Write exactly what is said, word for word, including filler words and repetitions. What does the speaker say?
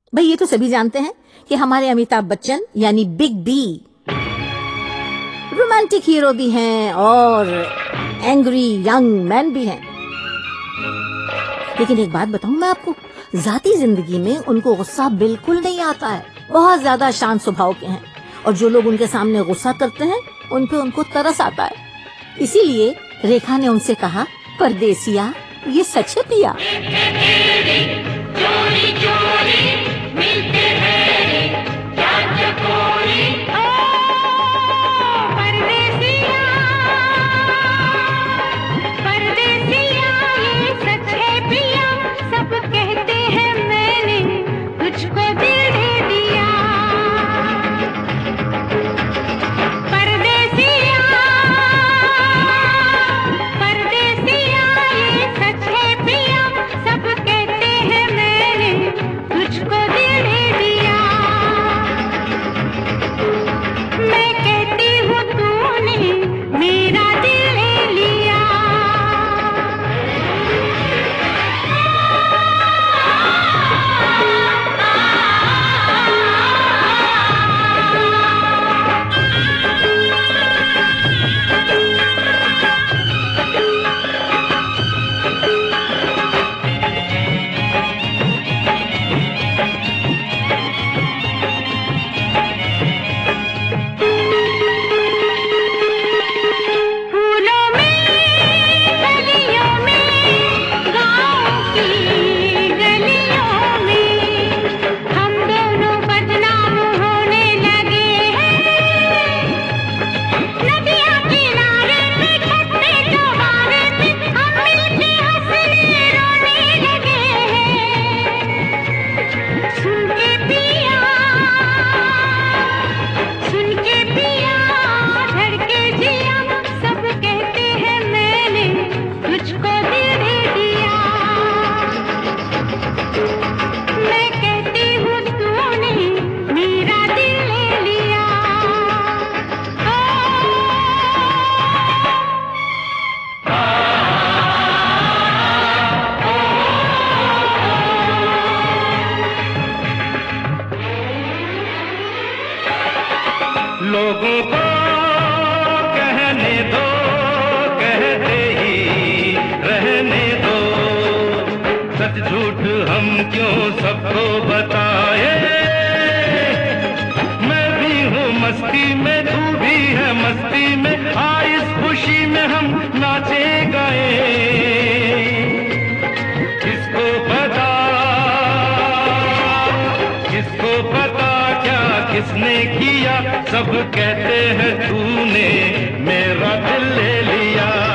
भाई ये तो सभी जानते हैं कि हमारे अमिताभ बच्चन यानी बिग बी रोमांटिक हीरो भी हैं और एंग्री यंग मैन भी हैं। लेकिन एक बात बताऊं मैं आपको, जाती जिंदगी में उनको गुस्सा बिल्कुल नहीं आता है। बहुत ज्यादा शांत स्वभाव के हैं और जो लोग उनके सामने गुस्सा करते हैं उन पे उनको तरस आता है। इसीलिए रेखा ने उनसे कहा, परदेसिया ये सच है पिया। चोरी चोरी मिलते हैं क्या चकोरी, ओ परदेसिया परदेसिया ये सच है पिया, सब कहते हैं मैंने तुझको दिल दे दिया। परदेसिया परदेसिया ये सच है पिया, सब कहते हैं मैंने तुझको दिल दे दिया। मैं कहती हूँ तूने मेरा दिल ले लिया। फूलों में गलियों में गाँव की गलियों में हम दोनों बदनाम होने लगे हैं। नदियाँ किनारे पे छत पे चौबारे पे हम मिलके हंसने रोने लगे हैं। सुन के पिया सुन के पिया धड़के जिया, सब कहते हैं मैंने तुझको दिल दे दिया। मैं कहती हूँ तूने मेरा दिल ले लिया। लोगों को कहने दो, कहते ही रहने दो, सच झूठ हम क्यों सबको बताए। मैं भी हूँ मस्ती में, तू भी है मस्ती में, आ इस खुशी में हम नाचे गाए। किसको पता किसको पता क्या किसने किया, सब कहते हैं तूने मेरा दिल ले लिया।